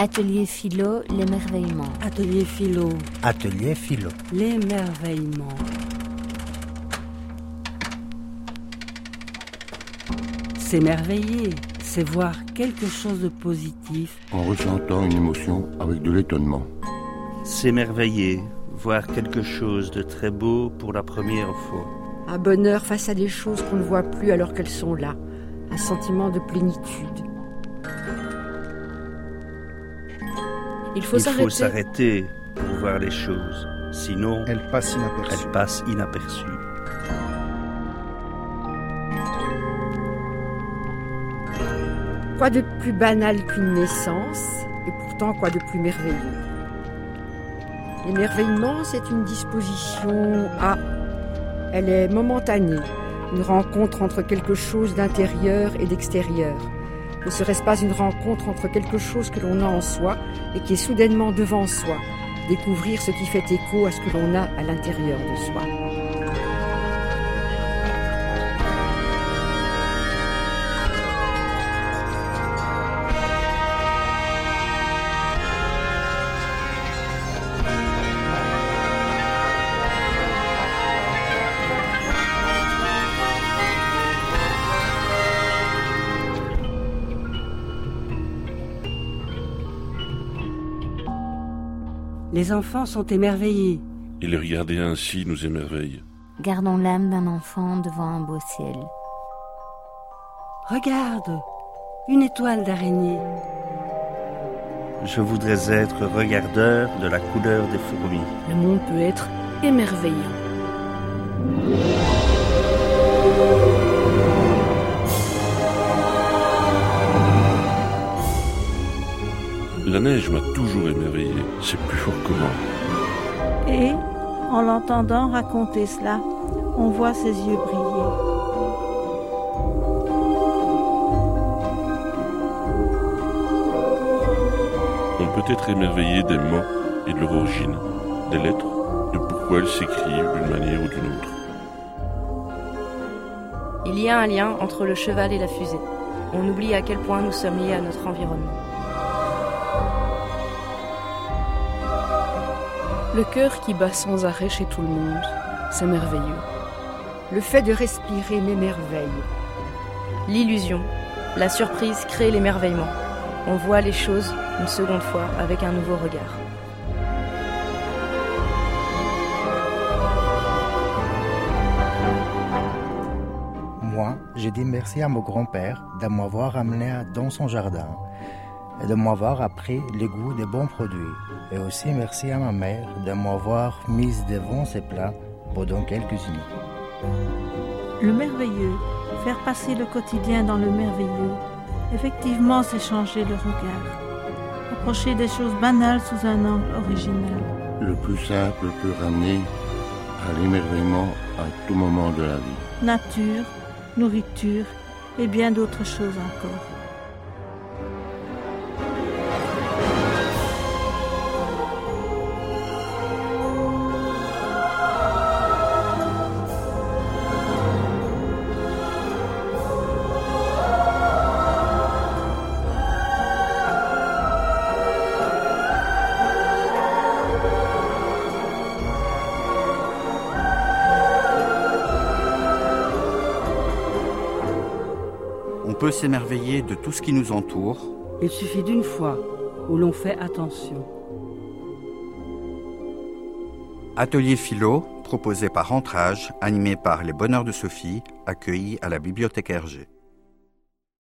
Atelier philo, l'émerveillement. Atelier philo. Atelier philo. L'émerveillement. S'émerveiller, c'est voir quelque chose de positif. En ressentant une émotion avec de l'étonnement. S'émerveiller, voir quelque chose de très beau pour la première fois. Un bonheur face à des choses qu'on ne voit plus alors qu'elles sont là. Un sentiment de plénitude. Il faut s'arrêter pour voir les choses. Sinon, elle passe inaperçue. Quoi de plus banal qu'une naissance, et pourtant quoi de plus merveilleux? L'émerveillement, c'est une disposition à. Elle est momentanée, une rencontre entre quelque chose d'intérieur et d'extérieur. Ne serait-ce pas une rencontre entre quelque chose que l'on a en soi et qui est soudainement devant soi, découvrir ce qui fait écho à ce que l'on a à l'intérieur de soi. Les enfants sont émerveillés. Et les regarder ainsi nous émerveille. Gardons l'âme d'un enfant devant un beau ciel. Regarde, une étoile d'araignée. Je voudrais être regardeur de la couleur des fourmis. Le monde peut être émerveillant. La neige m'a toujours émerveillé, c'est plus fort que moi. Et, en l'entendant raconter cela, on voit ses yeux briller. On peut être émerveillé des mots et de leur origine, des lettres, de pourquoi elles s'écrivent d'une manière ou d'une autre. Il y a un lien entre le cheval et la fusée. On oublie à quel point nous sommes liés à notre environnement. Le cœur qui bat sans arrêt chez tout le monde, c'est merveilleux. Le fait de respirer m'émerveille. L'illusion, la surprise crée l'émerveillement. On voit les choses une seconde fois avec un nouveau regard. Moi, j'ai dit merci à mon grand-père de m'avoir amené dans son jardin et de m'avoir appris le goût des bons produits. Et aussi merci à ma mère de m'avoir mise devant ses plats pendant qu'elle cuisinait. Le merveilleux, faire passer le quotidien dans le merveilleux, effectivement c'est changer le regard. Approcher des choses banales sous un angle original. Le plus simple peut ramener à l'émerveillement à tout moment de la vie. Nature, nourriture et bien d'autres choses encore. On peut s'émerveiller de tout ce qui nous entoure. Il suffit d'une fois où l'on fait attention. Atelier philo, proposé par Rentrage, animé par les Bonheurs de Sophie, accueillis à la Bibliothèque Hergé.